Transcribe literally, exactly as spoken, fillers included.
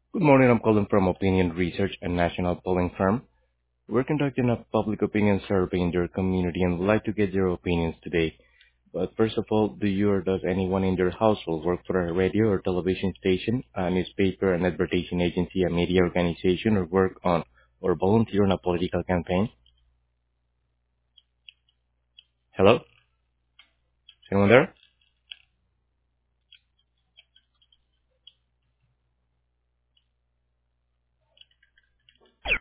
Good morning. I'm calling from Opinion Research, a national polling firm. We're conducting a public opinion survey in your community and would like to get your opinions today. But first of all, do you or does anyone in your household work for a radio or television station, a newspaper, an advertising agency, a media organization, or work on or volunteer on a political campaign? Hello? Anyone there?